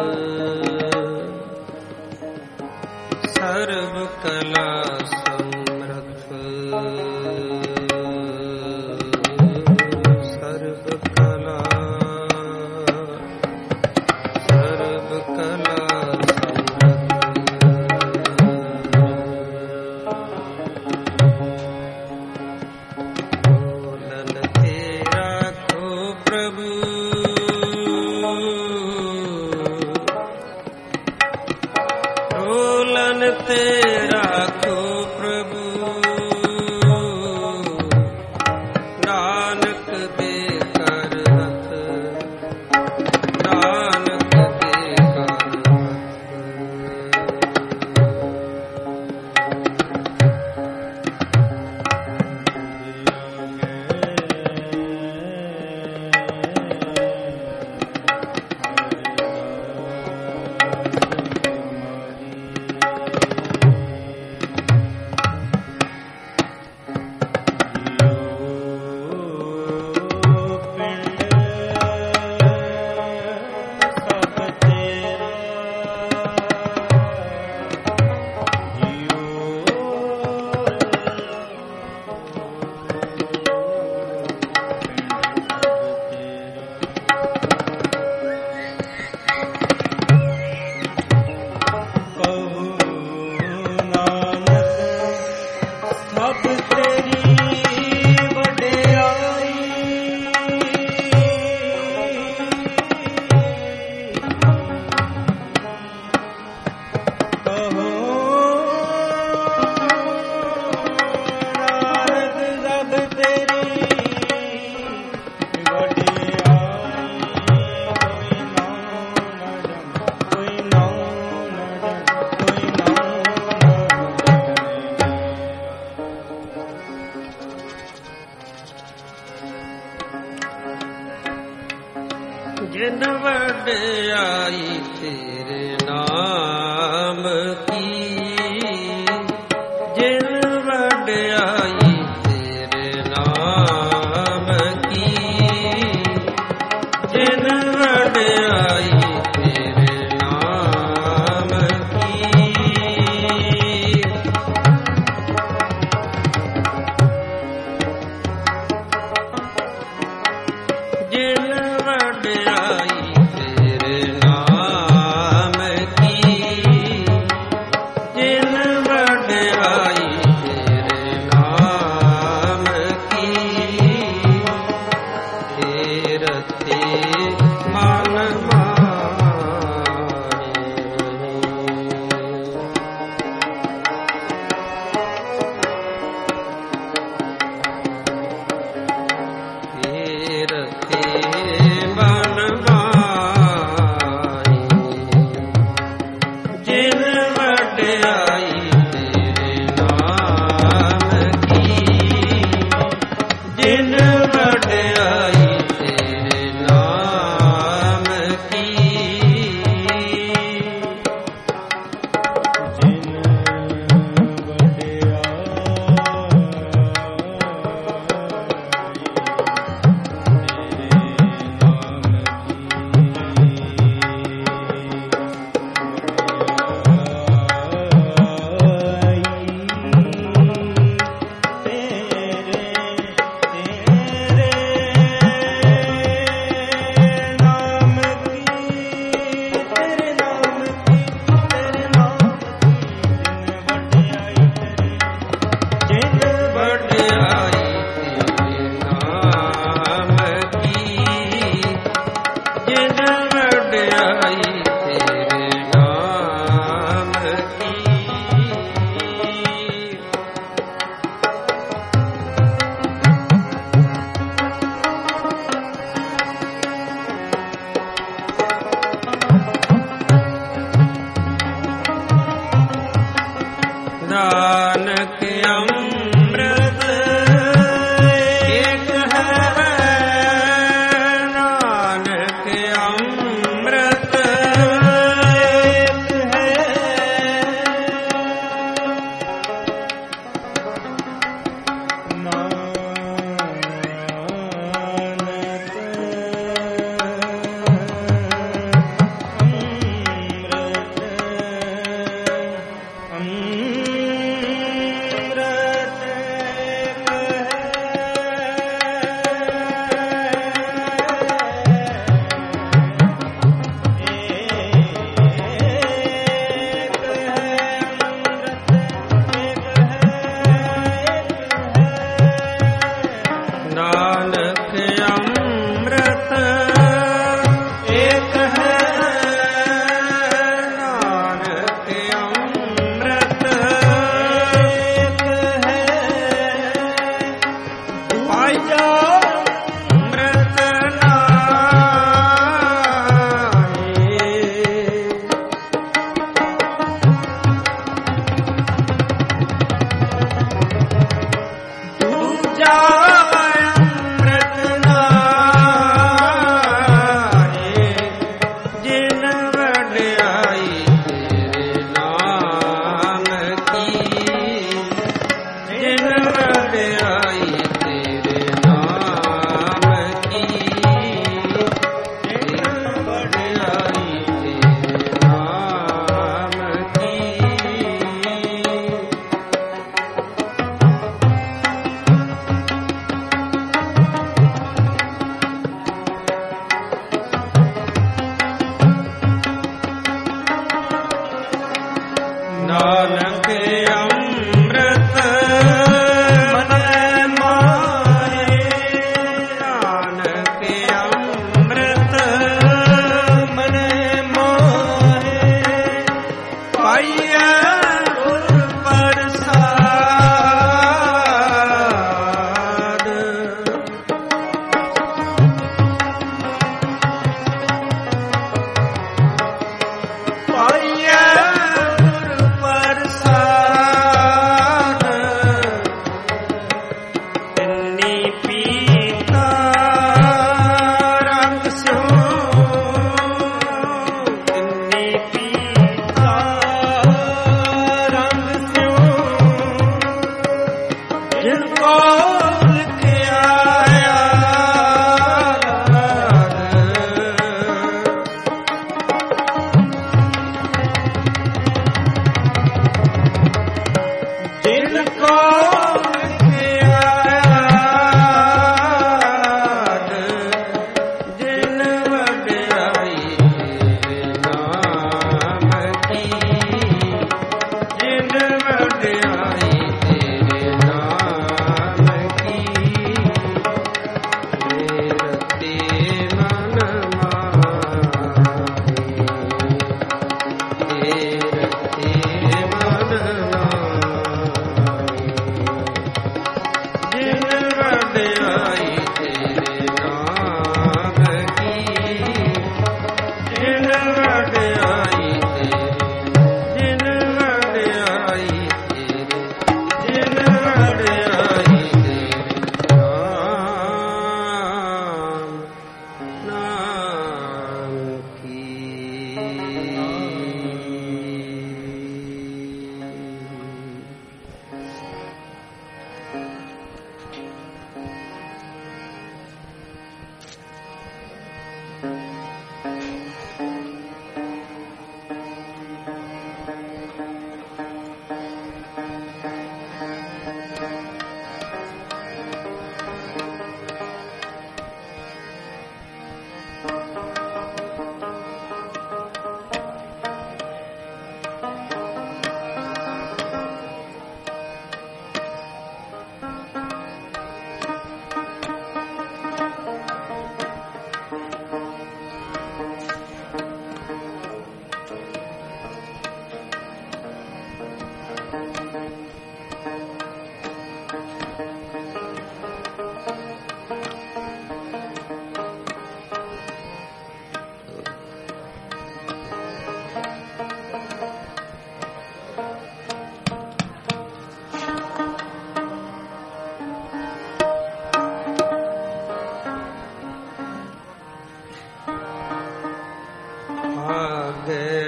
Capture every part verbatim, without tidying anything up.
ਸਰਬ ਕਲਾ ਸਮਰਥ ਸਰਬ ਕਲਾ ਸਰਬ ਕਲਾ ਤੇ ਰਾਖੋ ਪ੍ਰਭੂ ਨਾਨਕ ਦੇ ਕਰ ਹੱਥ ਨਾਨਕ ਦੇ ਕਰ ਜਿਨ ਵਡਿਆਈ ਤੇਰੇ ਨਾਮ ਕੀ ਜਿਨ ਵਡਿਆਈ ਤੇਰੇ ਨਾਮ ਕੀ ਜਿਨ ਵਡਿਆਈ ਤੇਰੇ ਨਾਮ ਕੀ ਜਿਨ ਵਡਿਆਈ ਤੇਰੇ ਨਾਮ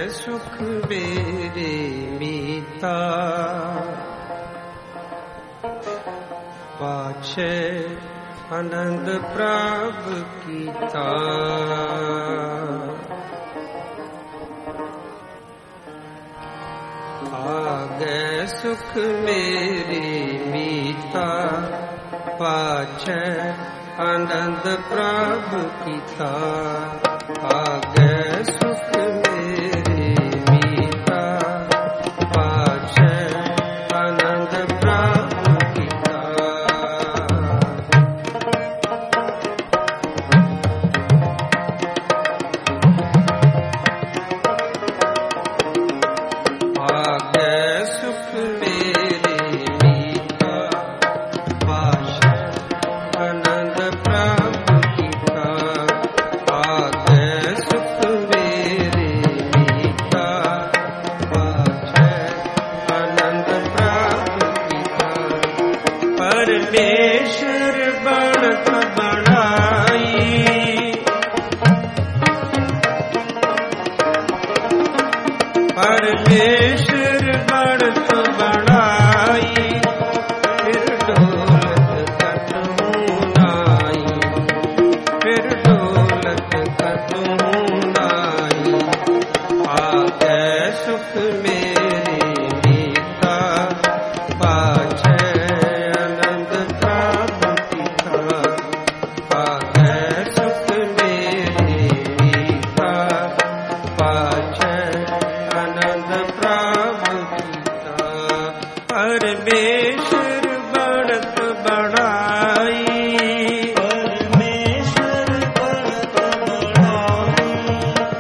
ਸੁਖ ਮੇਰੇ ਮੀਤਾ ਪਾਛੈ ਆਨੰਦ ਪ੍ਰਭ ਕੀਤਾ ਆਗੈ ਸੁਖ ਮੇਰੇ ਮੀਤਾ ਪਾਛੈ ਆਨੰਦ ਪ੍ਰਭ ਕੀਤਾ ਆਗੈ ਸੁਖ ਮੇਰੇ ਮੀਤਾ ਪਾਛੈ ਆਨੰਦ ਪ੍ਰਭ ਕੀਤਾ ਆਗੈ ਸੁਖ ਮੇਰੇ ਮੀਤਾ ਪਾਛੈ ਆਨੰਦ ਪ੍ਰਭ ਕੀਤਾ ਆਗੈ ਸੁਖ ਮੇਰੇ ਮੀਤਾ ਪਾਛੈ ਆਨੰਦ ਪ੍ਰਭ ਕੀਤਾ ਪਰਮੇਸ਼ਰ ਬਣਤ ਬਣਾਈ ਪਰਮੇਸ਼ਰ ਬਣਤ ਬਣਾਈ ਫਿਰ ਡੋਲਤ ਕਤਹੂ ਨਾਈ ਫਿਰ ਡੋਲਤ ਕਤਹੂ ਨਾਈ ਆਗੈ ਸੁਖ ਮੇਰੇ ਮੀਤਾ ਪਾਛੈ ਆਨੰਦ ਪ੍ਰਭ ਕੀਤਾ ਆਗੈ ਸੁਖ ਮੇਰੇ ਮੀਤਾ ਪਾਛੈ ਆਨੰਦ ਪ੍ਰਭ ਕੀਤਾ ਪਰਮੇਸ਼ਰ ਬਣਤ ਬਣਾਈ ਪਰਮੇਸ਼ਰ ਬਣਤ ਬਣਾਈ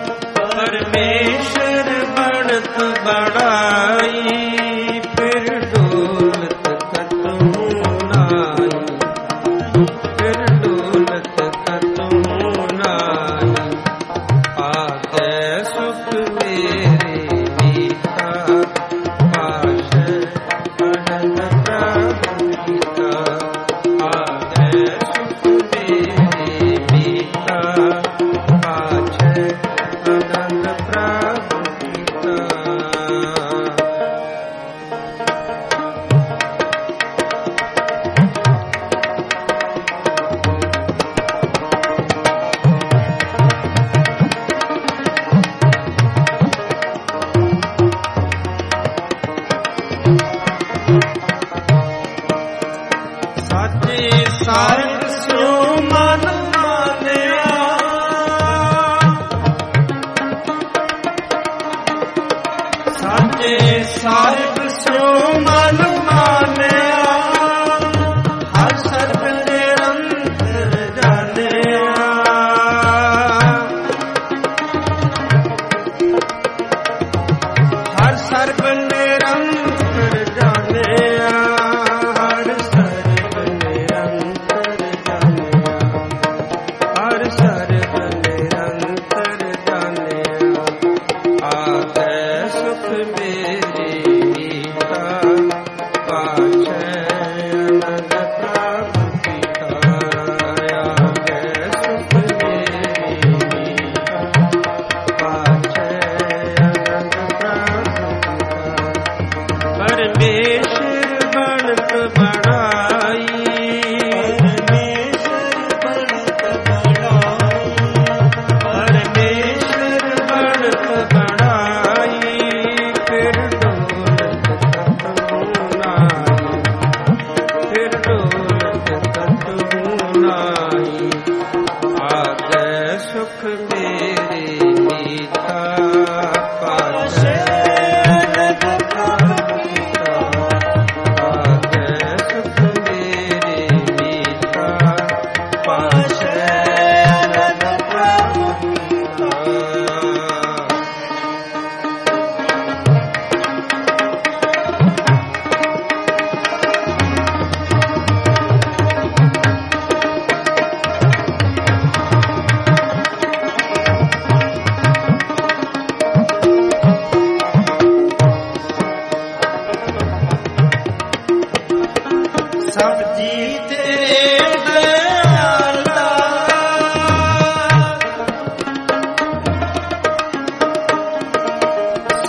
ਪਰਮੇਸ਼ਰ ਬਣਤ ਬਣਾਈ ਫਿਰ ਡੋਲਤ ਕਤਹੂ ਨਾਈ ਫਿਰ ਡੋਲਤ ਕਤਹੂ ਨਾਈ ਆਗੈ ਸੁਖ ਮੇਰੇ ਮੀਤਾ ਪਾਛੈ ਆਨੰਦ ਪ੍ਰਭ ਕੀਤਾ ਆਗੈ ਸੁਖ ਮੇਰੇ ਮੀਤਾ ਪਾਛੈ ਆਨੰਦ ਪ੍ਰਭ ਕੀਤਾ ਸਾਚੇ ਸਾਹਿਬ ਸਿਉ ਮਨ ਮਾਨਿਆ ਸਾਚੇ ਸਾਹਿਬ ਸਿਉ ਮਨ ਮਾਨਿਆ ਹਰ ਸਰਬ ਨਿਰੰਤਰ ਜਾਣਿਆ ਹਰ ਸਰਬ ਨਿਰੰਤਰ ਜਾਣਿਆ ਹਰ ਸਰਬ ਨਿਰੰਤਰ ਜਾਣਿਆ ਹਰ ਸਰਬ ਨਿਰੰਤਰ ਜਾਣਿਆ ਆਗੈ ਸੁਖ ਮੇਰੇ ਮੀਤਾ ਪਾਛੈ ਆਨੰਦ ਪ੍ਰਭ ਕੀਤਾ ਆਗੈ ਸੁਖ ਮੇਰੇ ਮੀਤਾ ਪਾਛੈ ਆਨੰਦ ਪ੍ਰਭ ਕੀਤਾ ਪਰਮੇਸ਼ਰ ਬਣਤ ਬਣਾਈ ਪਰਮੇਸ਼ਰ ਬਣਤ ਬਣਾਈ ਪਰਮੇਸ਼ਰ ਬਣਤ ਬਣਾਈ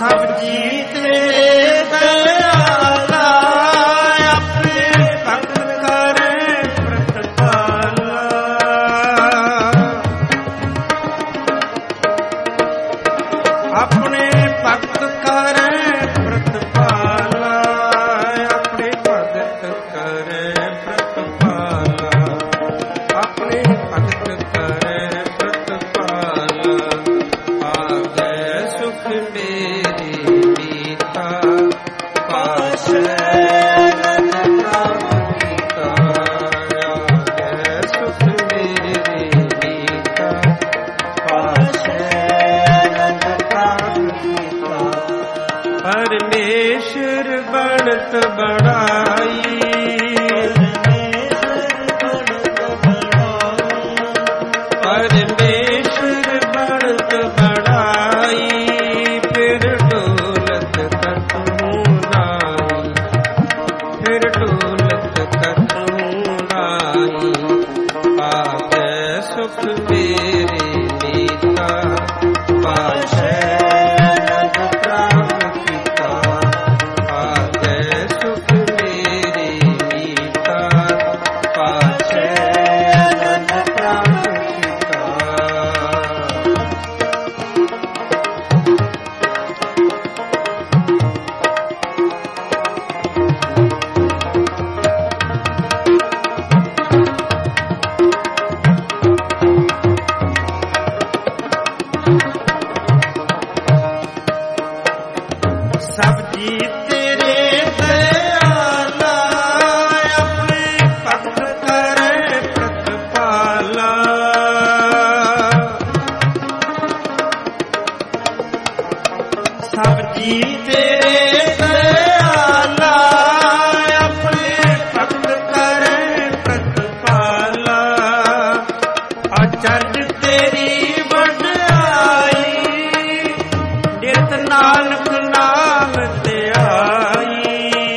ਸਭ ਜੀ ਤੇਰੇ ਦਇਆਲਾ, ਆਪਣੇ ਭਗਤ ਕਰੇ ਪ੍ਰਤਪਾਲਾ। ਆਪਣੇ ਭਗਤ ਕਰੇ ਪ੍ਰਤਪਾਲਾ, ਆਪਣੇ ਭਗਤ ਕਰੇ ਪ੍ਰਤਪਾਲਾ, ਆਪਣੇ ਭਗਤ ਕਰੇ ਪ੍ਰਤਪਾਲਾ। ਆਗੇ ਸੁਖ ਮੇਰੀ ਨੀਤਾ, ਪਾਸ਼ੈ ਅਨੰਦ ਪ੍ਰਾਪਤ ਕੀਤਾ। ਆਗੇ ਸੁਖ ਮੇਰੀ ਨੀਤਾ, ਪਾਸ਼ੈ ਅਨੰਦ ਪ੍ਰਾਪਤ ਕੀਤਾ। ਪਰਮੇਸ਼ਰ ਬਣਤ ਬਣਾਈ, ਪਰਮੇਸ਼ਰ ਬਣਤ ਬਣਾਈ, ਫਿਰ ਡੋਲਤ ਕਤਹੂ ਨਾਹੀ, ਫਿਰ ਡੋਲਤ ਕਤਹੂ ਨਾਹੀ। ਆਗੇ ਸੁਖ ਮੇਰੀ ਨੀਤਾ, ਪਾਸ਼ੈ ਅਨੰਦ ਪ੍ਰਾਪਤ ਕੀਤਾ। ਆਗੇ ਸੁਖ ਮੇਰੀ ਨੀਤਾ, ਪਾਸ਼ੈ ਅਨੰਦ ਪ੍ਰਾਪਤ ਕੀਤਾ। ਸਭ ਜੀ ਤੇਰੇ ਦਇਆਲਾ, ਆਪਣੇ ਭਗਤ ਕਰੇ ਪ੍ਰਤਪਾਲਾ। ਸਭ ਜੀ ਤੇਰੇ ਦਇਆਲਾ, ਆਪਣੇ ਭਗਤ ਕਰੇ ਪ੍ਰਤਪਾਲਾ। ਅਚਰਜ ਤੇਰੀ ਵਡਿਆਈ, ਨਿਤ ਨਾਨਕ ਨਾਮ ਧਿਆਈ।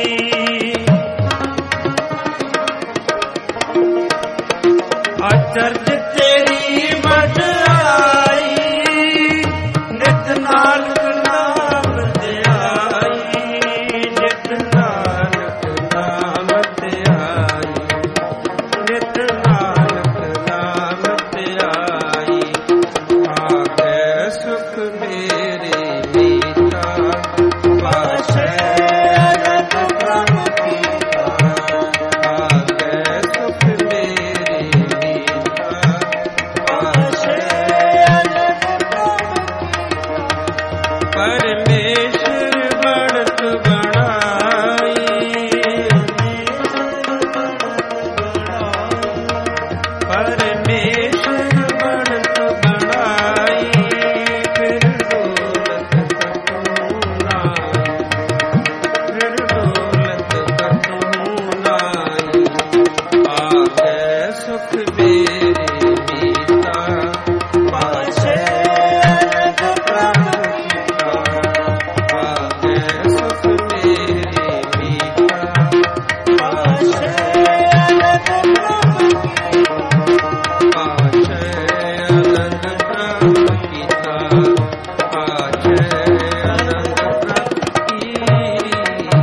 ਅਚਰਜ ਤੇਰੀ ਵਡਿਆਈ, ਨਿਤ ਨਾਨਕ ਨਾਮ ਧਿਆਈ। ਨਿਤ ਨਾਨਕ ਨਾਮ ਧਿਆਈ, ਨਿਤ ਨਾਨਕ ਨਾਮ ਧਿਆਈ। ਆਗੇ ਸੁਖ ਮੇਰੀ ਨੀਤਾ, ਪਾਸ਼ੈ ਅਨੰਦ ਪ੍ਰਾਪਤ ਕੀਤਾ। ਆਗੇ ਸੁਖ ਮੇਰੀ ਨੀਤਾ, ਪਾਸ਼ੈ ਅਨੰਦ ਪ੍ਰਾਪਤ ਕੀਤਾ। ਪਰਮੇਸ਼ਰ ਬਣਤ ਬਣਾਈ, ਪਰਮੇਸ਼ਰ ਬਣਤ ਬਣਾਈ, ਫਿਰ ਡੋਲਤ ਕਤਹੂ ਨਾਹੀ, ਫਿਰ ਡੋਲਤ ਕਤਹੂ ਨਾਹੀ। ਆਗੇ ਸੁਖ ਮੇਰੀ ਨੀਤਾ, ਪਾਸ਼ੈ ਅਨੰਦ ਪ੍ਰਾਪਤ ਕੀਤਾ। ਆਗੇ ਸੁਖ ਮੇਰੀ ਨੀਤਾ, ਪਾਸ਼ੈ ਅਨੰਦ ਪ੍ਰਾਪਤ ਕੀਤਾ। ਪਾਸ਼ੈ ਅਨੰਦ ਪ੍ਰਾਪਤ ਕੀਤਾ। ਪਾਸ਼ੈ ਅਨੰਦ ਪ੍ਰਾਪਤ ਕੀਤਾ।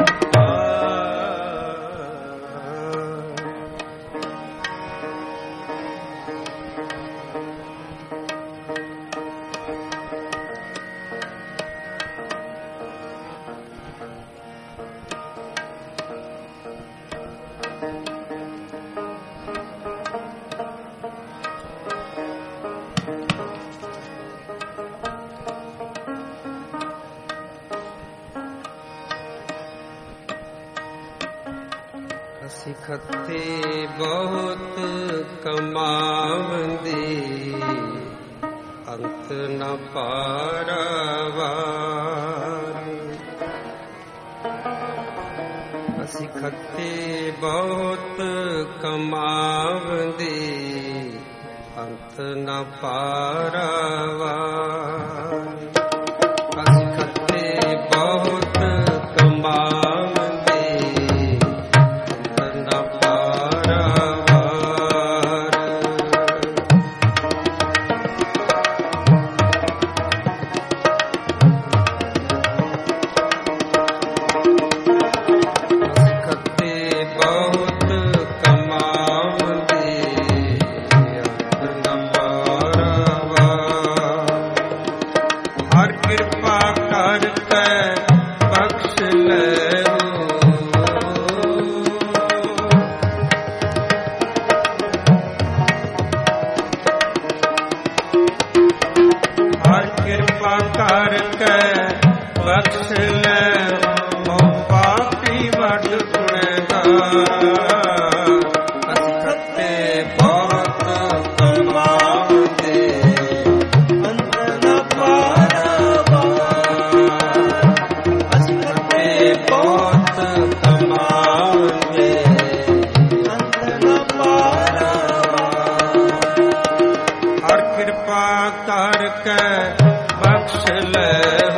ਅਸੀਂ ਖੱਤੇ ਬਹੁਤ ਕਮਾਵੰਦੇ, ਅੰਤ ਨ ਪਾਰਵਾਰ। ਅਸੀਂ ਖੱਤੇ ਬਹੁਤ ਕਮਾਵੰਦੇ, ਅੰਤ ਨ ਪਾਰਵਾਰ। ਅਸੀਂ ਖੱਤੇ ਬਹੁਤ ਕਮਾਵੰਦੇ, ਅੰਤ ਨ ਪਾਰਵਾਰ। ਕਰਕੇ ਬਖਸ਼ ਲੈਓ। ਹਰ ਕਿਰਪਾ ਕਰਕੇ ਬਖਸ਼ ਲੈਓ ਪਾਪੀ ਵੱਡ ਗੁਨਹਗਾਰ। ਅਸੀਂ ਖੱਤੇ ਬਹੁਤ ਕਮਾਉਂਦੇ ਅੰਤ ਨ ਪਾਰਾਵਾਰ। ਅਸੀਂ ਖੱਤੇ ਬਹੁਤ ਕਮਾਉਂਦੇ ਅੰਤ ਨ ਪਾਰਾਵਾਰ। ਹਰ ਕਿਰਪਾ ਕਰਕੇ ਬਖਸ਼ ਲੈਓ।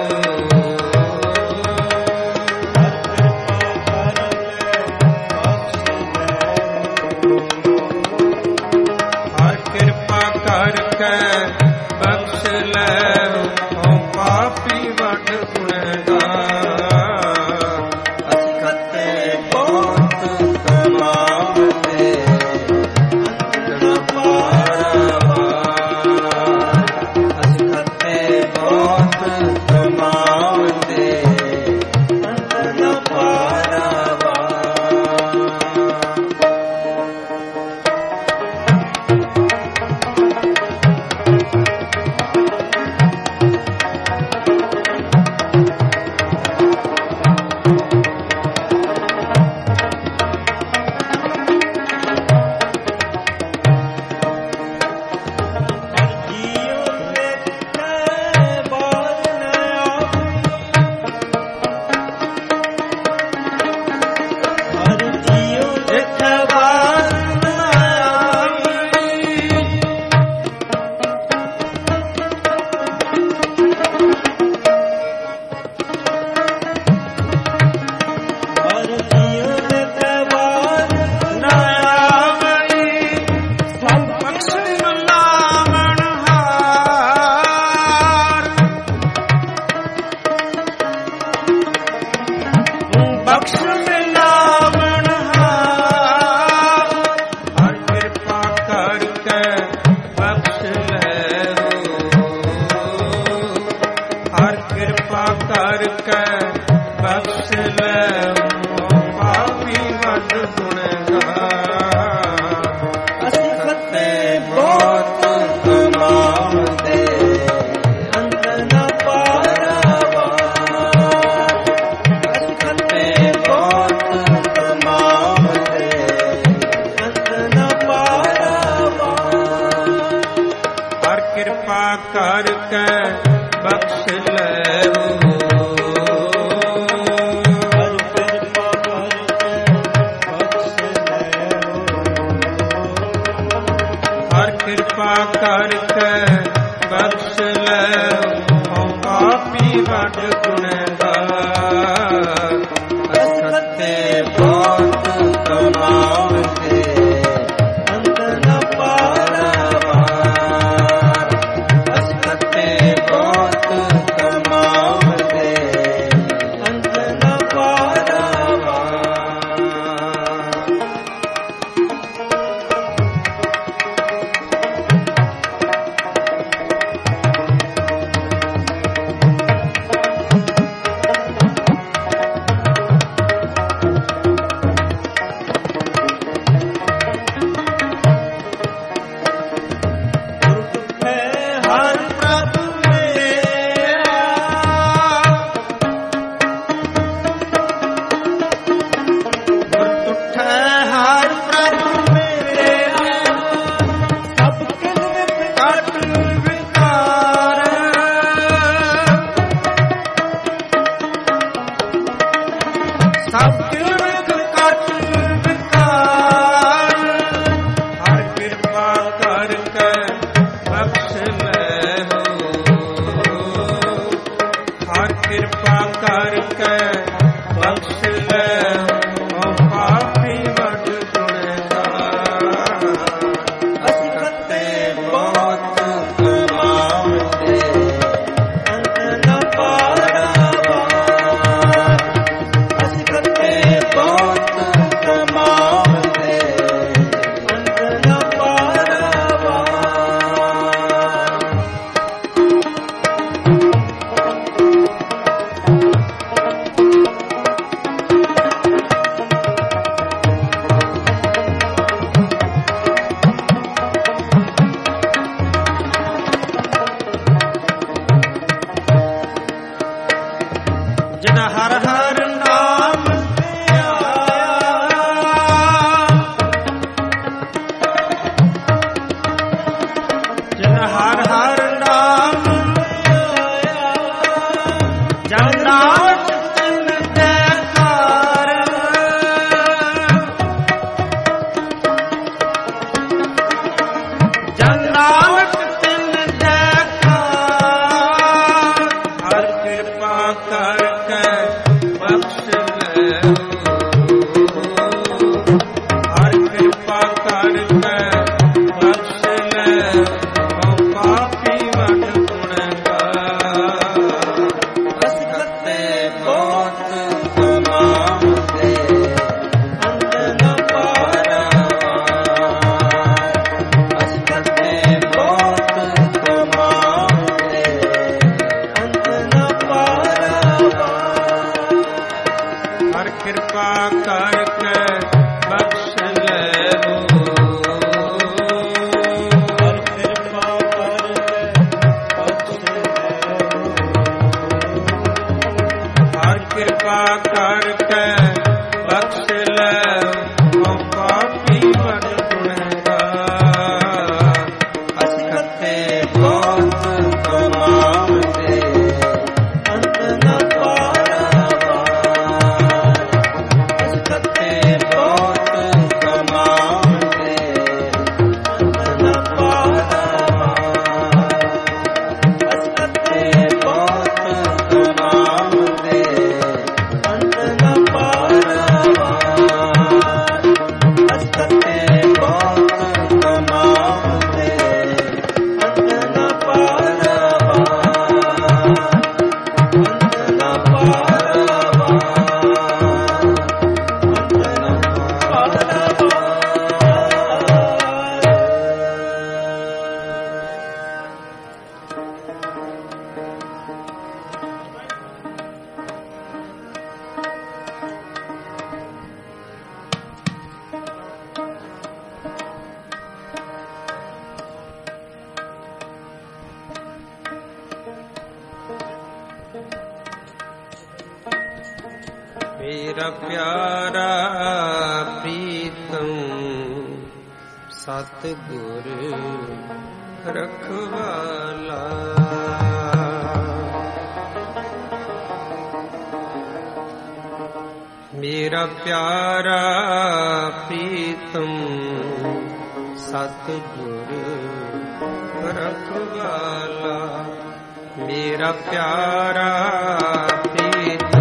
ਹਰ ਕਿਰਪਾ ਕਰਕੇ ਬਖਸ਼ ਲੈਓ ਪਾਪੀ ਵੱਡ ਗੁਨਹਗਾਰ। ਅਸੀਂ ਖੱਤੇ ਬਹੁਤ ਕਮਾਉਂਦੇ ਅੰਤ ਨ ਪਾਰਾਵਾਰ। ਅਸੀਂ ਖੱਤੇ ਬਹੁਤ ਕਮਾਉਂਦੇ ਅੰਤ ਨ ਪਾਰਾਵਾਰ। ਕਰਕੇ ਬਖਸ਼ ਲੈਓ। ਹਰ ਕਿਰਪਾ ਕਰਕੇ ਬਖਸ਼ ਲੈਓ ਪਾਪੀ ਵੱਡ ਗੁਨਹਗਾਰ। ਅਸੀਂ ਖੱਤੇ ਬਹੁਤ ਕਮਾਉਂਦੇ ਅੰਤ ਨ ਪਾਰਾਵਾਰ। ਅਸੀਂ ਖੱਤੇ ਬਹੁਤ ਕਮਾਉਂਦੇ ਅੰਤ ਨ ਪਾਰਾਵਾਰ। ਕਿਰਪਾ ਕਰਕੇ ਬਖਸ਼ ਲੈ ਓ ਪਾਪੀ ਵੱਡ ਗੁਨਹਗਾਰ। ਅਸੀਂ ਖੱਤੇ ਬਹੁਤ ਕਮਾਉਂਦੇ ਅੰਤ ਨ ਪਾਰਾਵਾਰ। ਅਸੀਂ ਖੱਤੇ ਬਹੁਤ ਕਮਾਉਂਦੇ ਅੰਤ ਨ ਪਾਰਾਵਾਰ। ਜਿਨ ਹਰ ਹਰ ਨਾਮ ਜਿਨ ਹਰ ਹਰ ਨਾਮ ਜਨ ਨਾਨਕ ਤਿਨ ਜੈਕਾਰ ਜਨ ਨਾਨਕ ਤਿਨ ਜੈਕਾਰ ਹਰ ਕਿਰਪਾ ਕਰਕੇ ਬਖਸ਼ ਲੈ ਹਰ ਕਿਰਪਾ ਕਰਕੇ ਬਖਸ਼ ਲੈ ਹਉ ਪਾਪੀ ਵਡ ਗੁਣਗਾਰ ਅਸ ਕਰਤੇ ਬਹੁਤ ਕਮਾਉਂਦੇ ਅੰਤ ਨ ਪਾਰਾਵਾਰ ਅਸ ਕਰਤੇ ਬਹੁਤ ਕਮਾਉਂਦੇ ਅੰਤ ਨ ਪਾਰਾਵਾਰ ਹਰ ਕਿਰਪਾ ਕਰਕੇ ਬਖਸ਼ ਲੈ ਹਰ ਕਿਰਪਾ ਕਰਕੇ ਬਖਸ਼ ਲੈ ਹਰ ਕਿਰਪਾ ਕਰਕੇ ਬਖਸ਼ ਲੈ ਹਉ ਪਾਪੀ ਬੜ ਗੁਣਗਾਰ ਅਸ ਕਰਤੇ ਬਹੁਤ ਕਮਾਉਂਦੇ ਅੰਤ ਨ ਪਾਰਾਵਾਰ ਅਸ ਕਰਤੇ ਬਹੁਤ ਕਮਾਉਂਦੇ ਅੰਤ ਨ ਪਾਰਾਵਾਰ ਅਸ ਕਰਤੇ ਬਹੁਤ ਕਮਾਉਂਦੇ ਅੰਤ ਨ ਪਾਰਾਵਾਰ ਅਸ ਕਰਤੇ ਬਹੁਤ ਕਮਾਉਂਦੇ ਅੰਤ ਨ ਮੇਰਾ ਪਿਆਰਾ ਪ੍ਰੀਤਮ ਸਤਿਗੁਰ ਰਖਵਾਲਾ ਮੇਰਾ ਪਿਆਰਾ ਪ੍ਰੀਤਮ ਸਤਿਗੁਰ ਰਖਵਾਲਾ ਮੇਰਾ ਪਿਆਰਾ ਪ੍ਰੀਤਮ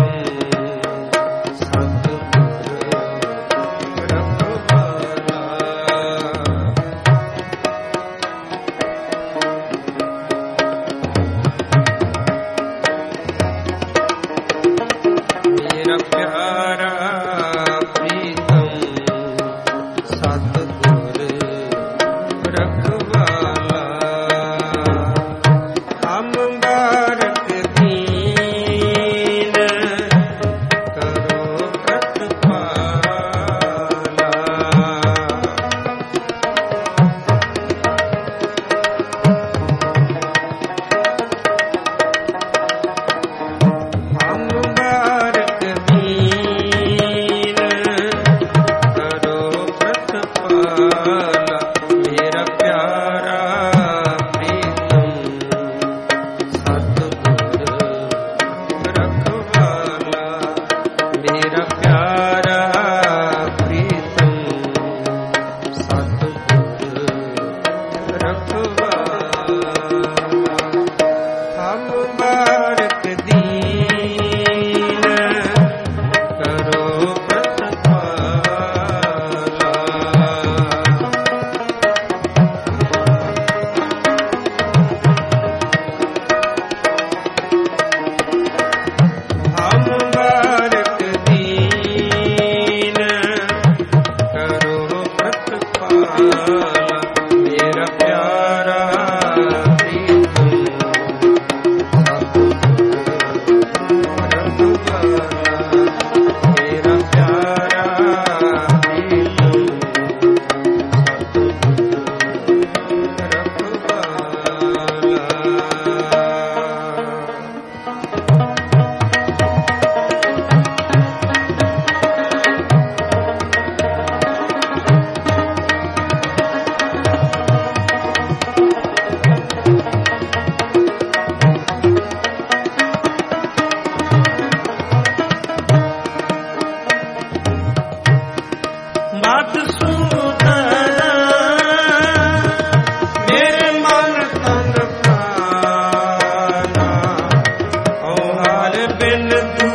ਬਿਨ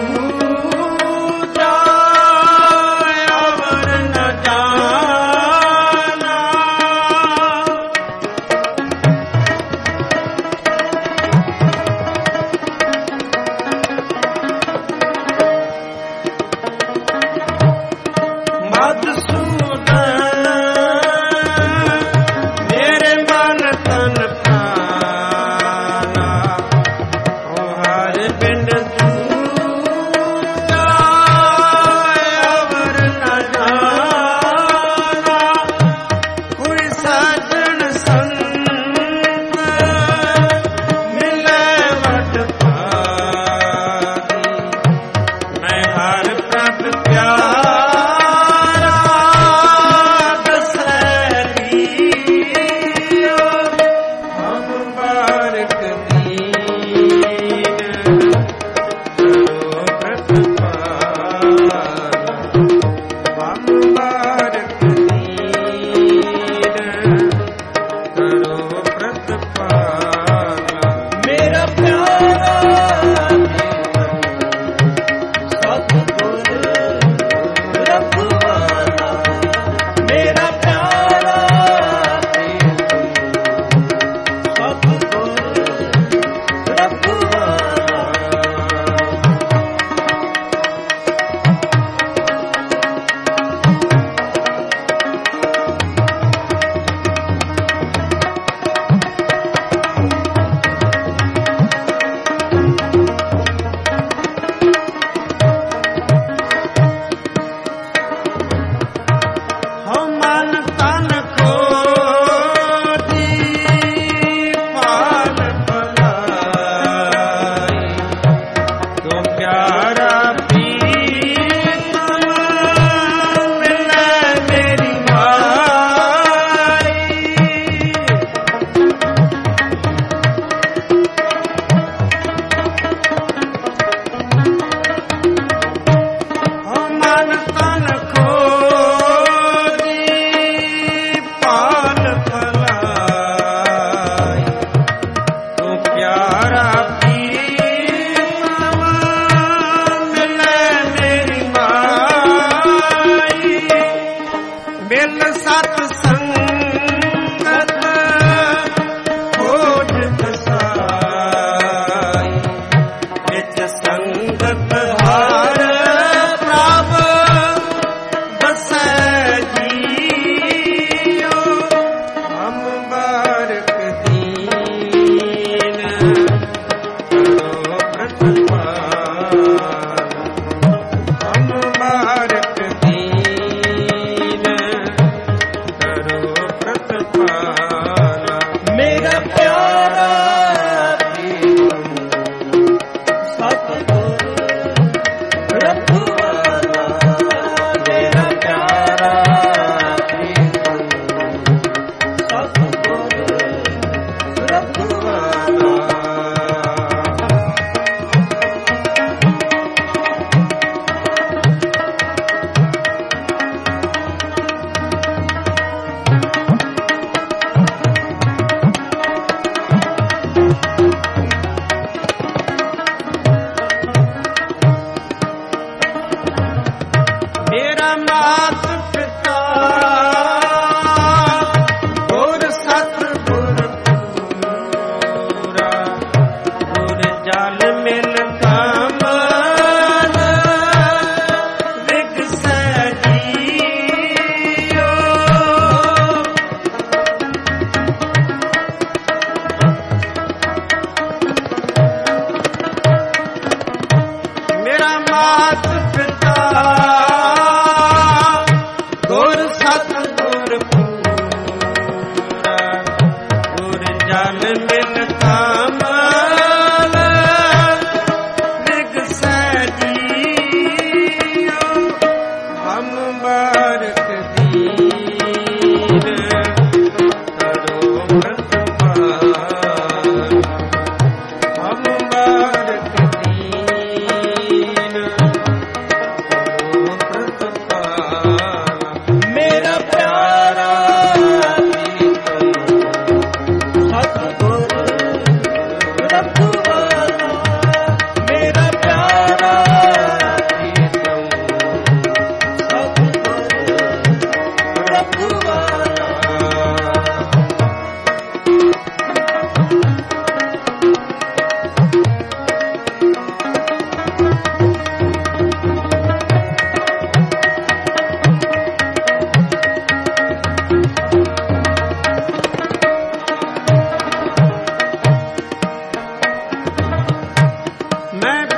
ਦੂਜਾ ਅਵਰ ਨ ਜਾਣਾ। ਮਧੂਸੂਦਨ ਮੇਰੇ ਮਨ ਤਨ ਪ੍ਰਾਣਾ, ਓ ਹਰ ਬਿਨ ਦੂਜਾ ਅਵਰ ਨ ਜਾਣਾ। ਕੋਈ ਸਾਜਣ ਸੰਗ ਮਿਲੇ ਵਡ ਭਾਗੀ, ਮੈਂ ਹਰ ਪ੍ਰਭ ਪਿਆਰਾ ਦਸੈ ਦੀਓ। ਹਮ ਬਾਰਕ ਦੀਨ ਕਰੋ ਪ੍ਰਤਪਾਲਾ, ਹਮ ਬਾਰਕ ਦੀਨ ਕਰੋ ਪ੍ਰਤਪਾਲਾ। ਮੇਰਾ ਪਿਆਰਾ ਸਤਿਗੁਰ ਰਖਵਾਲਾ, ਮੇਰਾ ਪਿਆਰਾ ਸਤਿਗੁਰ ਰਖਵਾਲਾ। ਹਉ ਮਨ ਤਨ ਖੋਜੀ ਪਾਲ ਭਲਾਈ, ਤੂੰ ਪਿਆਰਾ ਪ੍ਰੀਤਮ ਮਿਲੈ ਮੇਰੀ ਮਾਈ। ਹਉ ਮਨ ਤਨ ਖੋਜੀ ਪਾਲ ਭਲਾਈ, ਤੂੰ ਪਿਆਰਾ ਪ੍ਰੀਤਮ ਮਿਲੈ ਮੇਰੀ ਮਾਈ। ਮਿਲ ਸਤ ਸੰਗਤ ਖੋਜ ਦਸਾਈ, ਵਿੱਚ ਸੰਗਤ ਹਰ ਪ੍ਰਭ ਦਸੈ ਜੀਓ। ਹਮ ਬਾਰਕ ਦੀਨ ਕਰੋ ਪ੍ਰਤਪਾਲਾ, ਹਮ ਬਾਰਕ ਦੀਨ ਕਰੋ ਪ੍ਰਤਪਾਲਾ। ਮੇਰਾ ਪਿਆਰਾ ਪ੍ਰੀਤਮ ਸਤਿਗੁਰ ਰਖਵਾਲਾ, ਮੇਰਾ ਪਿਆਰਾ ਪ੍ਰੀਤਮ ਸਤਿਗੁਰ ਰਖਵਾਲਾ। ਮੇਰਾ ਮਾਤ ਪਿਤਾ ਗੁਰ ਸਤਿਗੁਰ ਪੂਰਾ, ਗੁਰ ਜਲ ਮਿਲ ਕਮਲ ਵਿਗਸੈ ਜੀਓ। ਮੇਰਾ ਮਾਤ ਪਿਤਾ ਗੁਰ ਸਤਿਗੁਰ ਪੂਰਾ, ਗੁਰ ਜਲ ਮਿਲ ਕਮਲ ਵਿਗਸੈ ਜੀਓ। ਹਮ ਬਾਰਕ ਦੀਨ ਕਰੋ ਪ੍ਰਤਪਾਲਾ, ਹਮ ਬਾਰਕ ਦੀਨ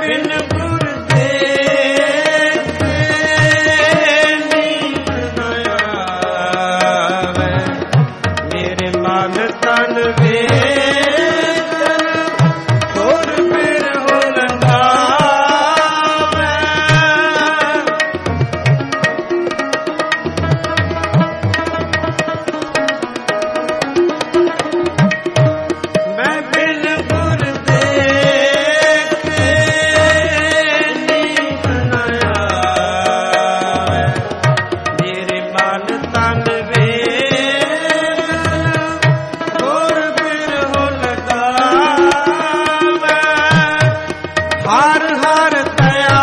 ਬਿਨ ਗੁਰ ਦੇਖੇ ਨੀਂਦ ਨ ਆਵੇ, ਮੇਰੇ ਮਨ ਤਨ ਵੇਦਨ ਗੁਰ ਬਿਰਹੁ ਲੰਘਾਵੇ। ਮੈਂ ਬਿਨ ਗੁਰ ਦੇਖੇ ਨੀਂਦ ਨ ਆਵੇ, ਮੇਰੇ ਮਨ ਤਨ ਵੇਦਨ ਗੁਰ ਬਿਰਹੁ ਲਗਾਵੇ। ਹਰ ਹਰ ਦਇਆ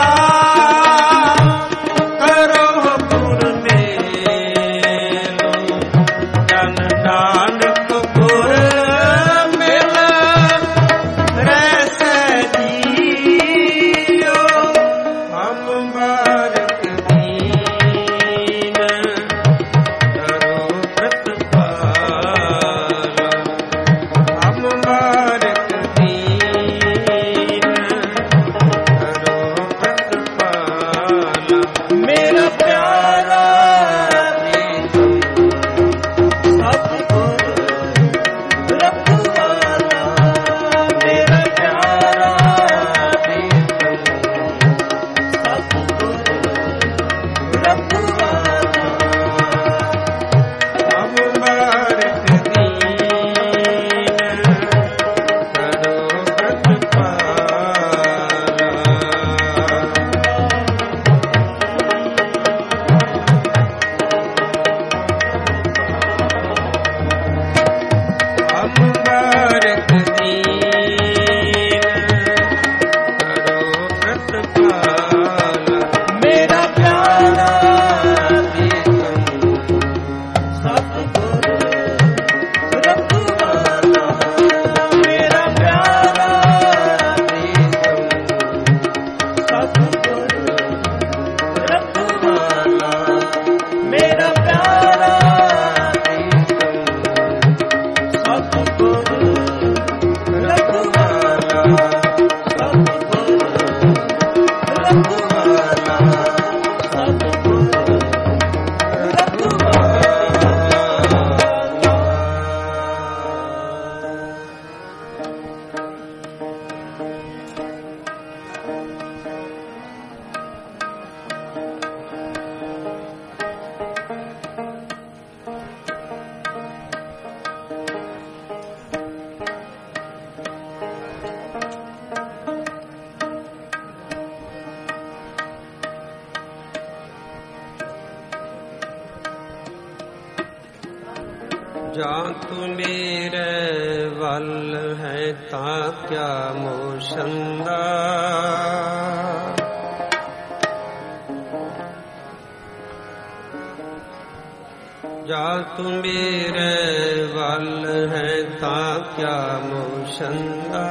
ਕਰੋ ਗੁਰ ਮੇਲੋ, ਜਨ ਨਾਨਕ ਗੁਰ ਮਿਲ ਰਹਿ ਜੀਓ। ਹਮ ਬਾਰਕ ਦੀਨ ਕਰੋ ਪ੍ਰਤਪਾਲਾ, ਹਮ ਬਾਰਕ ਦੀਨ ਕਰੋ ਪ੍ਰਤਪਾਲਾ। ਮੇਰਾ ਪਿਆਰਾ ਪ੍ਰੀਤਮ ਸਤਿਗੁਰ ਰਖਵਾਲਾ, ਮੇਰਾ ਪਿਆਰਾ ਪ੍ਰੀਤਮ ਸਤਿਗੁਰ ਰਖਵਾਲਾ। ਹਮ ਬਾਰਕ ਦੀਨ ਕਰੋ ਪ੍ਰਤਪਾਲਾ। ਹਮ ਬਾਰਕ ਦੀਨ ਕਰੋ ਪ੍ਰਤਪਾਲਾ। ਮੇਰਾ ਪਿਆਰਾ ਪ੍ਰੀਤਮ ਸਤਿਗੁਰ ਰਖਵਾਲਾ, ਮੇਰਾ ਪਿਆਰਾ ਪ੍ਰੀਤਮ ਸਤਿਗੁਰ ਰਖਵਾਲਾ, ਮੇਰਾ ਪਿਆਰਾ ਪ੍ਰੀਤਮ ਸਤਿਗੁਰ ਰਖਵਾਲਾ, ਸਤਿਗੁਰ ਰਖਵਾਲਾ, ਸਤਿਗੁਰ ਰਖਵਾਲਾ। ਜਾਂ ਤੂੰ ਮੇਰੇ ਵੱਲ ਹੈ ਤਾਂ ਕਿਆ ਮੋਸ਼ੰਦਾ, ਜਾਂ ਤੂੰ ਮੇਰੇ ਵੱਲ ਹੈ ਤਾਂ ਕਿਆ ਮੋਸ਼ੰਦਾ।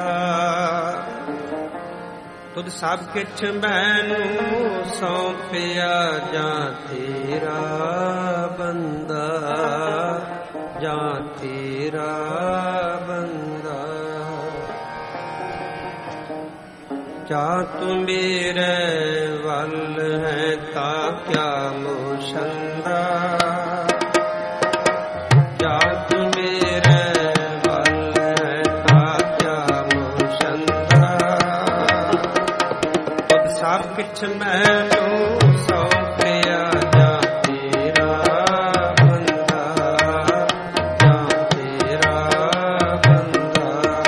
ਤੁਧ ਸਭ ਕਿਛ ਮੈਨੂੰ ਸੌਂਪਿਆ, ਜਾਂ ਤੇਰਾ ਬੰਦਾ, ਜਾਂ ਤੇਰਾ ਬੰਦਾ। ਜਾਂ ਤੂੰ ਮੇਰੇ ਵੱਲ ਹੈ ਤਾਂ ਕਿਆ ਮੋਸ਼ੰਦਾ, ਜਾਂ ਤੂੰ ਮੇਰੇ ਵੱਲ ਹੈ ਤਾਂ ਕਿਆ ਮੋਸ਼ੰਦਾ। ਤੁਧ ਸਭ ਕਿਛ ਮੈਨੂੰ ਸੌਂਪਿਆ, ਜਾਂ ਤੇਰਾ ਬੰਦਾ, ਜਾਂ ਤੇਰਾ ਬੰਦਾ।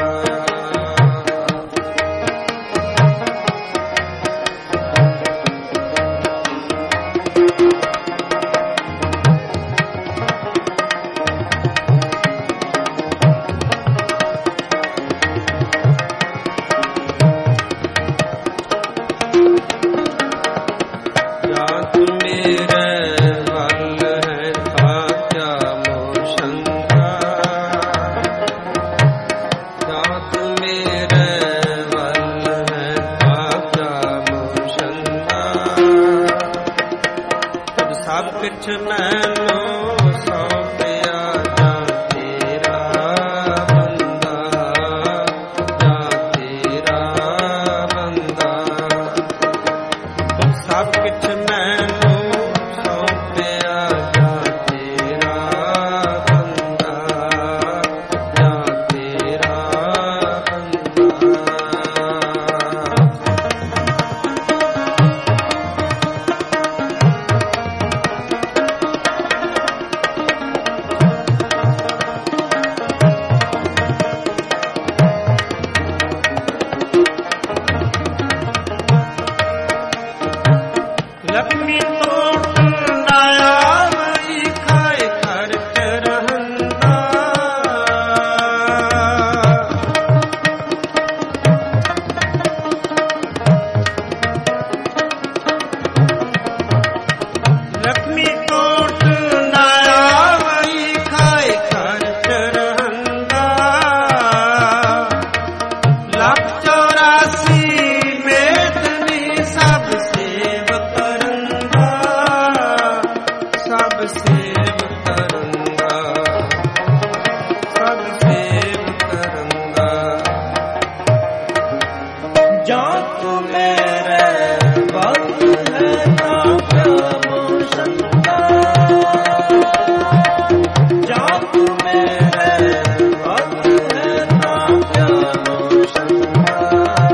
ਕਿਛ ਮੈਨੂੰ ਸੌਂਪਿਆ ਜਾਂ ਤੇਰਾ ਬੰਦਾ, ਜਾਂ ਤੇਰਾ ਬੰਦਾ। ਲਖਮੀ ਟੋਟ ਨਾ ਆਵਈ ਖਾਏ ਖਰਚ ਰਹੰਦਾ ਲਖਮੀ ਟੋਟ ਨਾ ਆਵਈ ਖਾਏ ਖਰਚ ਰਹੰਦਾ ਲੱਖ ਚੌਰਾਸੀ ਮੇਦਨੀ ਸਭ ਸੇਵ ਕਰੰਦਾ ਸਭ ਸੇਵ ਕਰੰਦਾ ਸਭ ਸੇਵ ਕਰੰਦਾ ਜਾਂ ਤੂੰ ਮੇਰੇ ਵਕਤ ਹੈ ਤਾਂ ਪਿਆਮੋ ਸੰਦਾ ਜਾਂ ਤੂੰ ਮੇਰੇ ਵਕਤ ਹੈ ਤਾਂ ਪਿਆਮੋ ਸੰਦਾ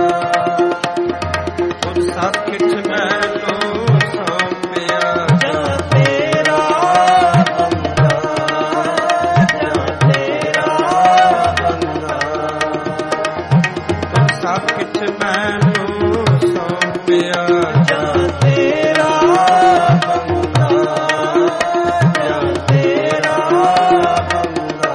ਤੁਰ ਸਭ ਕਿਛ ਮੈਨੂੰ ਸੌਂਪਿਆ ਜਾਂ ਤੇਰਾ ਬੰਦਾ ਜਾਂ ਤੇਰਾ ਬੰਦਾ ਤੁਰ ਸਭ ਕਿਛ ਮੈਨੂੰ ਸੌਂਪਿਆ ਜਾਂ ਤੇਰਾ ਬੰਦਾ ਜਾਂ ਤੇਰਾ ਬੰਦਾ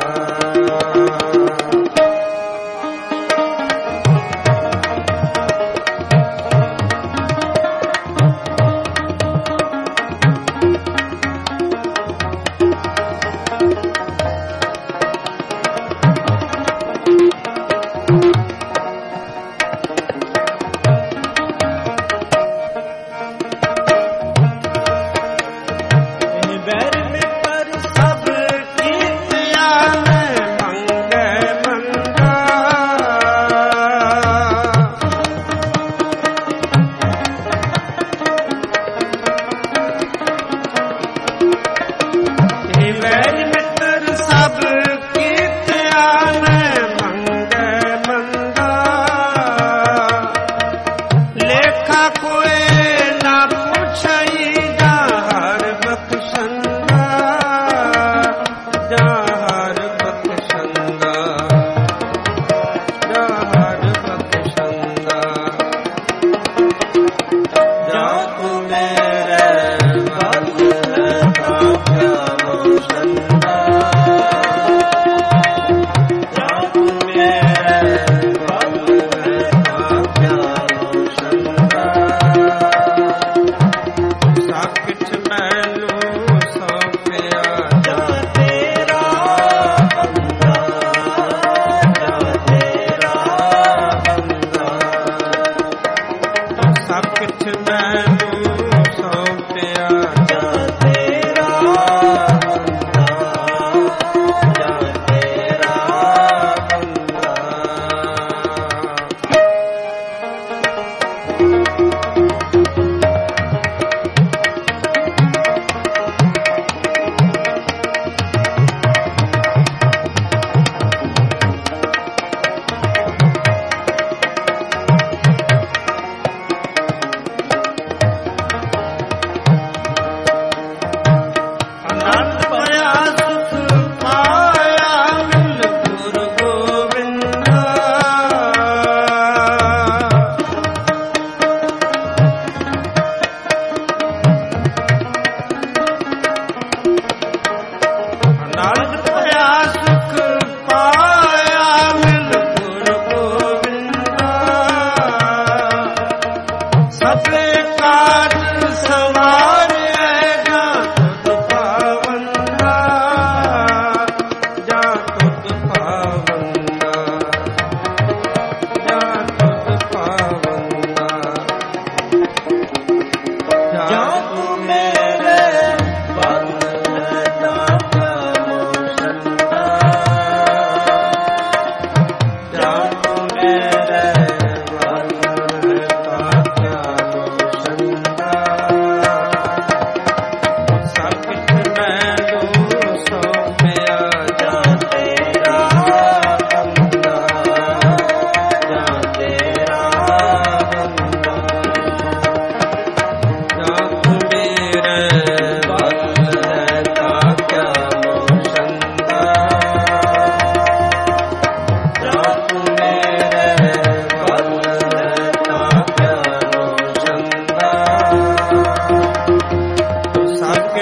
बैर में पर सब कीतिया में मंगे मंगा हे बैर में पर सब कीतिया में मंगे मंगा लेखा कोई ना पूछई जा हर बख्शंदा जा हर बख्शंदा जा हर बख्शंदा जा तू मेरे वक्त है तां प्यामो संदा जा तू मेरे वक्त है तां प्यामो संदा ਸਭ ਕਿਛ ਮੈਨੂੰ ਸੌਂਪਿਆ ਜਾਂ ਤੇਰਾ ਬੰਦਾ ਜਾਂ ਤੇਰਾ ਬੰਦਾ ਸਭ ਕਿਛ ਮੈਨੂੰ ਸੌਂਪਿਆ ਜਾਂ ਤੇਰਾ ਬੰਦਾ ਜਾਂ ਤੇਰਾ ਬੰਦਾ ਆਨੰਦ ਭਇਆ ਸੁਖ ਪਾਇਆ ਮਿਲ ਗੁਰ ਗੋਬਿੰਦਾ ਆਨੰਦ ਭਇਆ ਸੁਖ ਪਾਇਆ ਮਿਲ ਗੁਰ ਗੋਬਿੰਦਾ ਸਭੇ ਕਾਜ ਸਵਾਰਿਆ ਤੁਧ ਪਾਵੰਦਾ ਜਾਂ ਤੁਧ ਪਾਵੰਦਾ ਜਾਂ ਤੁਧ ਪਾਵੰਦਾ ਜਾਂ ਤੂੰ ਮੇਰੇ ਵਕਤ ਹੈ ਤਾਂ ਪਿਆਮੋ ਸੰਦਾ ਜਾਂ ਤੂੰ ਮੇਰੇ ਵਕਤ ਹੈ ਤਾਂ ਪਿਆਮੋ ਸੰਦਾ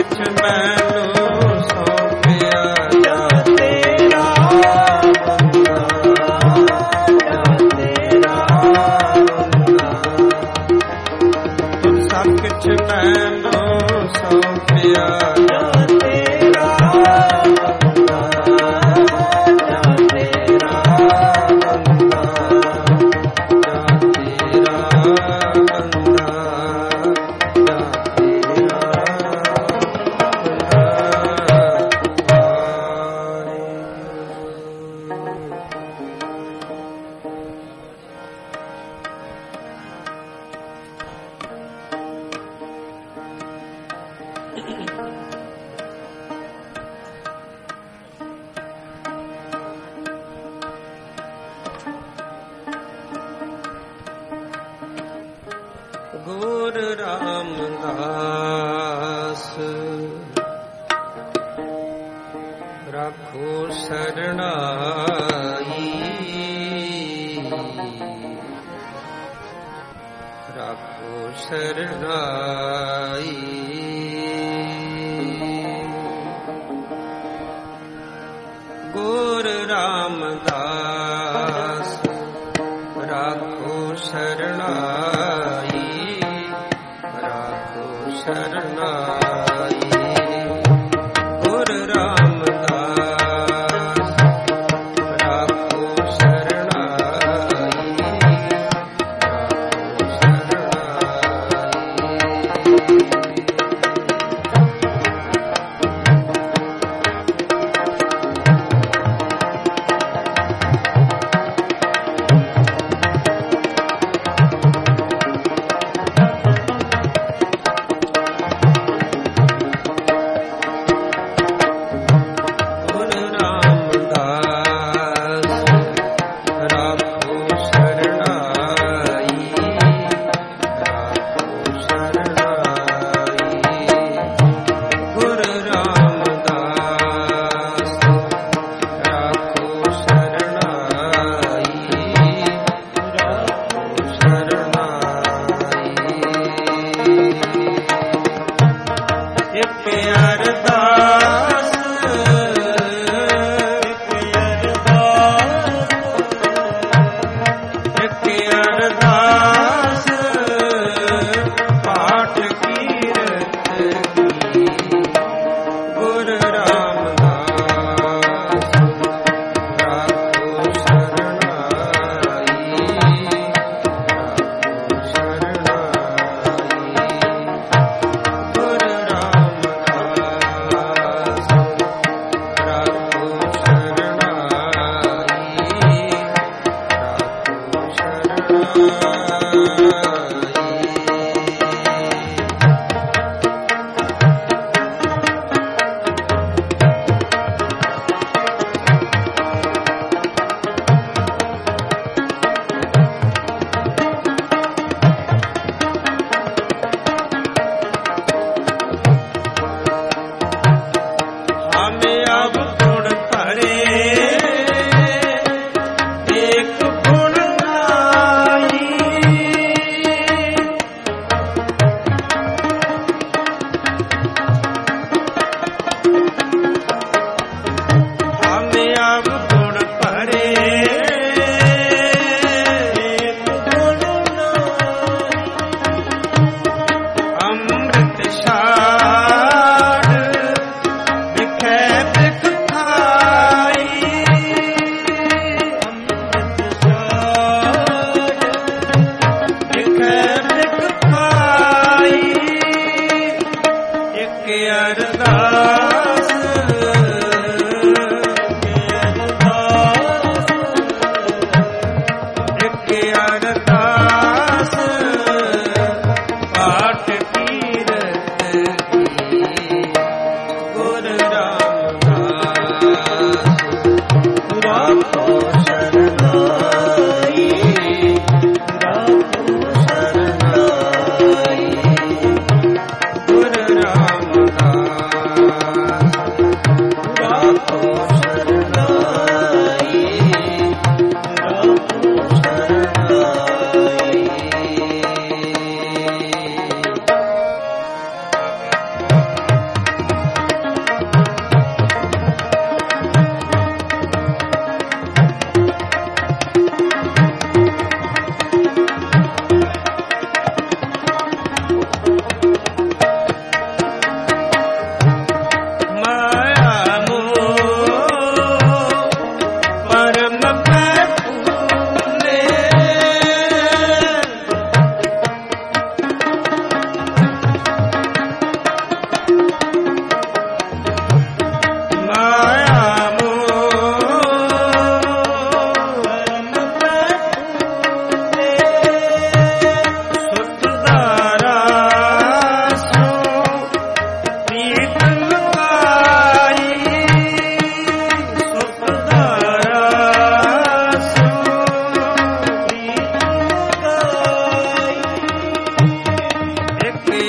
ਕਿਛ ਮੈਨੂੰ ਸੌਂਪਿਆ ਜਾ ਤੇਰਾ ਬੰਦਾ, ਜਾ ਤੇਰਾ ਬੰਦਾ। ਤੂੰ ਸਭ ਕਿਛ ਮੈਨੂੰ ਸੌਂਪਿਆ ਜਾ ਤੇਰਾ ਬੰਦਾ, ਜਾ ਤੇਰਾ ਬੰਦਾ, ਜਾ ਤੇਰਾ ਬੰਦਾ, ਜਾ ਤੇਰਾ ਗੁਰ ਰਾਮਦਾਸ ਰੱਖੋ ਸਰਣਾਈ, ਰੱਖੋ ਸਰਣਾਈ। ਗੁਰ ਰਾਮਦਾਸ ਰੱਖੋ ਸਰਣਾਈ, ਰੱਖੋ ਸਰਣਾਈ। ਗੁਰ ਰਾਮਦਾਸ ਰੱਖੋ ਸਰਣਾਈ, ਰੱਖੋ ਸਰਣਾਈ।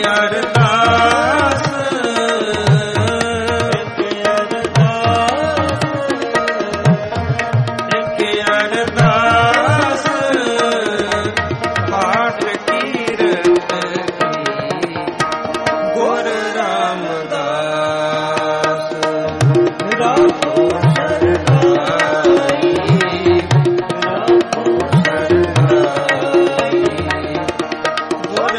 अरदास एक अरदास पाठ कीरत की गुर रामदास राखो शरणाई राखो शरणाई गुर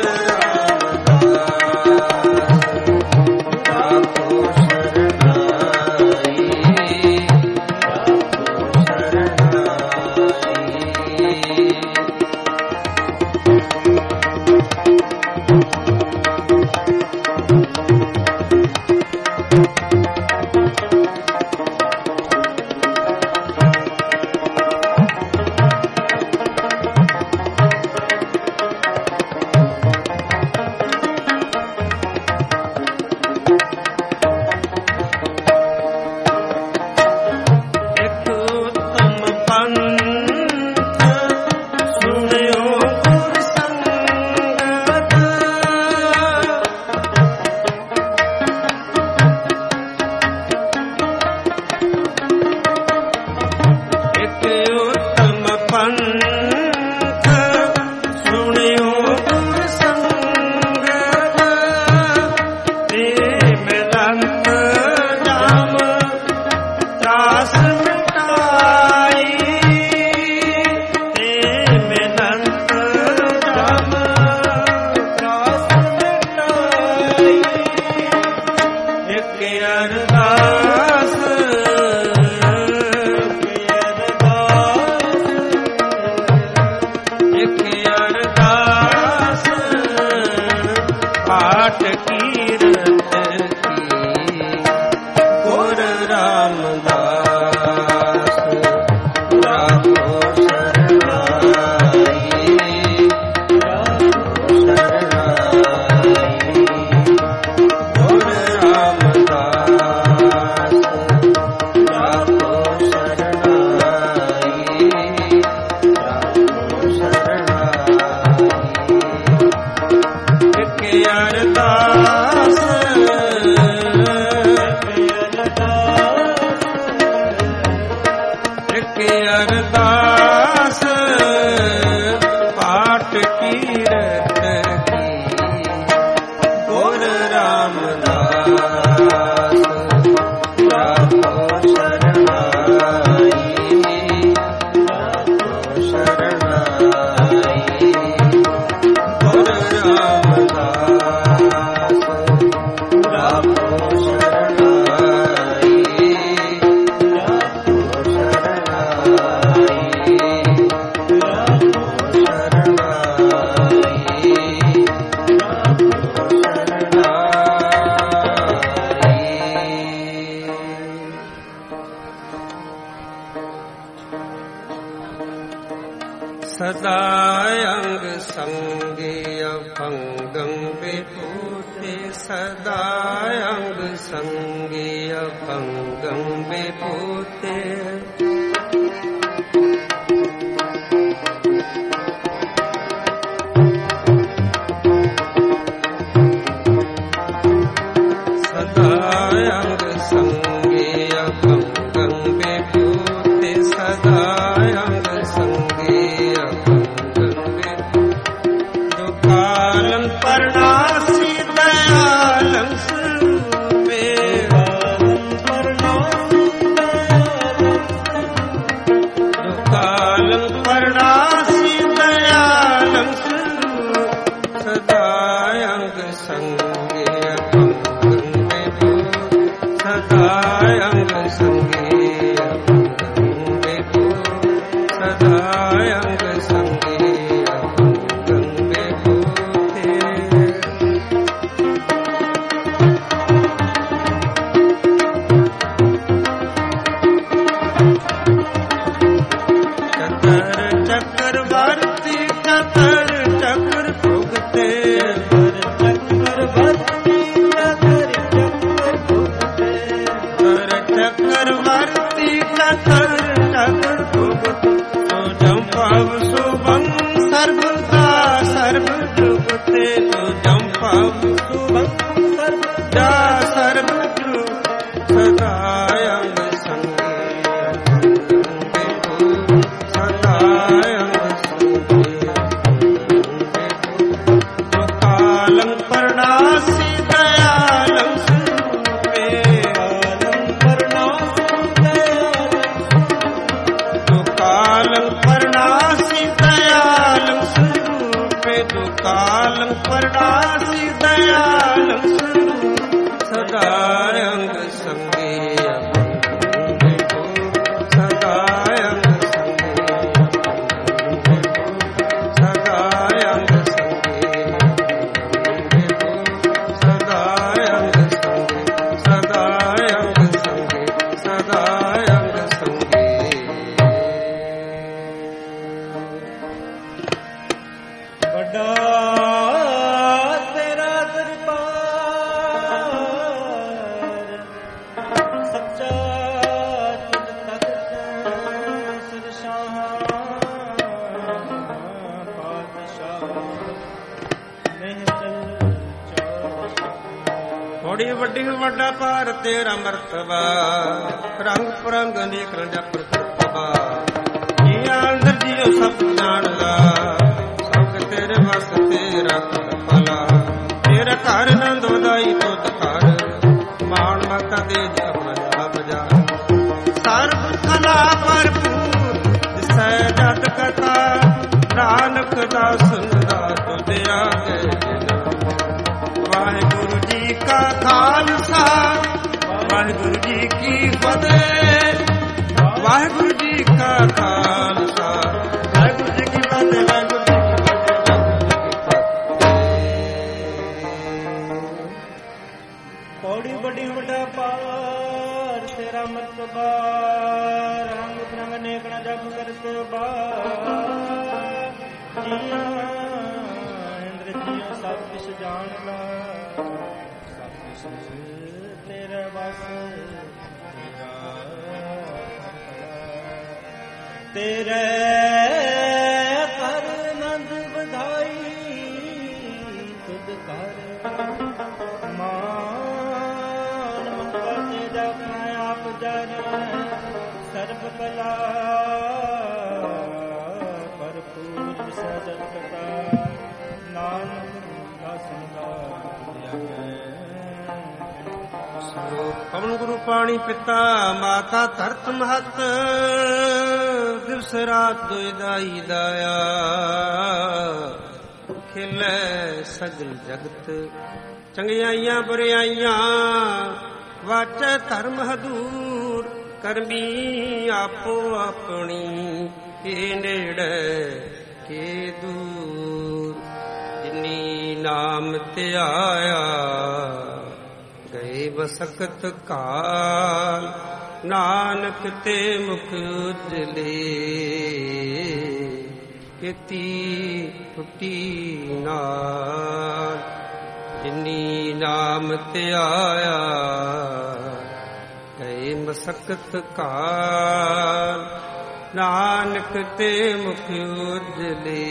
रामदास राखो शरणाई एक उत्तम पंथ सुनियो गुर संगत एक उत्तम पंथ सुनियो गुर संगत प्रेम रंग जाम त्रास मिटाई प्रेम रंग जाम त्रास मिटाई एक अरदास एक अरदास पाठ कीरत की गुर रामदास राखो शरणाई राखो शरणाई गुर रामदास राखो शरणाई राखो शरणाई एक अरदास एक अरदास पाठ कीरत की गुर रामदास राखो शरणाई राखो शरणाई गुर रामदास राखो शरणाई राखो शरणाई राखो शरणाई राखो शरणाई सदा अंग संगे अभंगं विभूते सदा अंग संगे अभंगं विभूते सदा अंग संगे अभंगं विभूते सदा अंग संगे अभंगं विभूते जो कालं परनासी दयालं स्वरूपे जो कालं परनासी दयालं स्वरूप सदा अंग संगे अभंगं विभूते सदा अंग संगे अभंगं विभूते सदा अंग संगे अभंगं विभूते चतर चक्रवर्ती चतर चक्र भुगते चक्रवर्ती ਪਰਨਾਸੀ ਦਇਆਲੰ ਸਰੂਪੇ ਕਾਲੰ ਪਰਨਾਸੀ ਦਇਆਲੰ ਦੁਕਾਲੰ ਪਰਨਾਸੀ ਦਇਆਲੰ ਸਰੂਪੇ ਦੁਕਾਲੰ ਪਰਨਾਸੀ ਦਇਆਲੰ ਸਰੂਪ ਸਦਾ ਅੰਗ ਸੰਗੇ ਅਪੰਗੇ ਕੋ ਸਦਾ ਅੰਗ ਸੰਗੇ ਅਪੰਗੇ ਕੋ ਸਦਾ ਅੰਗ ਸੰਗੇ ਅਪੰਗੇ ਕੋ ਸਦਾ ਅੰਗ ਸੰਗੇ ਸਦਾ ਅੰਗ ਸੰਗੇ ਸਦਾ ਅੰਗ ਸੰਗੇ ਵੱਡਾ ਤੇਰਾ ਦਰਬਾਰ ਸੱਚਾ ਚਿਤ ਤਖਤ ਸਰਸ਼ਾਹ ਪਾਤਸ਼ਾਹ ਨਹੀਂ ਚਲ ਚਾਰ ਬੜੀ ਵੱਡੀ ਵੱਡਾ ਭਾਰ ਤੇਰਾ ਮਰਤਬਾ ਰੰਗ ਪਰੰਗ ਅਨੇਕ ਰੰਜਾ ਪ੍ਰਤਬਾ ਜੀਆਂ ਅੰਦਰ ਜੀਓ ਸਭ ਜਾਣਦਾ ਸਭ ਤੇਰੇ ਵਸ ਤੇਰਾ ਭਲਾ ਤੇਰਾ ਘਰ ਨੰਦ ਵਧਾਈ ਤੁਧ ਘਰ ਮਾਣ ਮਤਾ ਦੇ ਆਪਣਾ ਜਾਪ ਜਾ ਸਰਬ ਕਲਾ ਭਰਪੂਰ ਦਿਸੈ ਜਦ ਕਥਾ ਨਾਨਕ ਦਾਸ ਦਾ ਤੁਧ ਆਗੇ ਵਾਹਿਗੁਰੂ ਜੀ ਕਾ ਖਾਲਸਾ ਵਾਹਿਗੁਰੂ ਜੀ ਕੀ ਫਤਿਹ ਵਾਹਿਗੁਰੂ ਜੀ ਕਾ ਖਾਲਸਾ ਵਾਹਿਗੁਰੂ ਜੀ ਕੀ ਫਤਿਹ ਵਾਹਿਗੁਰੂ ਜੀ ਕੀ ਫਤਿਹ ਪੌੜੀ ਵੱਡੀ ਵੱਡਾ ਪਾਰ ਤੇਰਾ ਮਰਤਬਾ ਰੰਗ ਬਰੰਗ ਨੇਕਣਾ ਜਪ ਕਰਤ ਬਾ ਜੀਆਂ ਇੰਦਰ ਜੀਆਂ ਸਭ ਕੁਛ ਜਾਣਦਾ ਸਭ ਕੁਛ ਤੇਰੇ ਵਸ ਤੇਰੇ ਕਰ ਨੰਦ ਵਧਾਈ ਤੁਧ ਕਰ ਮਾਨ ਮਮਤਾ ਤੇ ਜਪਨਾ ਆਪ ਜਨ ਸਰਬ ਕਲਾ ਭਰਪੂਰ ਵਿਸੈ ਜਤ ਕਥਾ ਨਾਨਕ ਦਾਸਨ ਦਾ ਪਵਨ ਗੁਰੂ ਪਾਣੀ ਪਿਤਾ ਮਾਤਾ ਧਰਤ ਮਹਤ ਦਿਵਸ ਰਾਤ ਦੁਇ ਦਾਈ ਦਾਇਆ ਖਿਲੇ ਸਗਲ ਜਗਤ ਚੰਗਿਆਈਆਂ ਬੁਰਿਆਈਆਂ ਵਾਚੈ ਧਰਮ ਹਦੂਰ ਕਰਮੀ ਆਪੋ ਆਪਣੀ ਕੇ ਨੇੜੇ ਕੇ ਦੂਰ ਜਿਨੀ ਨਾਮ ਧਿਆਇਆ ਗਏ ਬਸਕਤ ਕਾਲ ਨਾਨਕ ਤੇ ਮੁਖ ਉਜਲੇ ਕੀਤੀ ਟੁੱਟੀ ਨਾਲ ਜਿਨੀ ਨਾਮ ਧਿਆਇਆ ਗਏ ਮਸਕਤ ਕਾਲ ਨਾਨਕ ਤੇ ਮੁਖ ਉਜਲੇ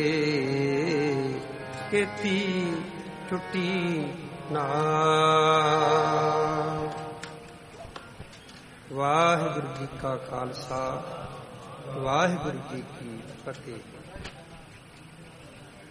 ਕੀਤੀ ਟੁੱਟੀ ਨਾਮ। ਵਾਹਿਗੁਰੂ ਜੀ ਕਾ ਖਾਲਸਾ ਵਾਹਿਗੁਰੂ ਜੀ ਕੀ ਫਤਿਹ।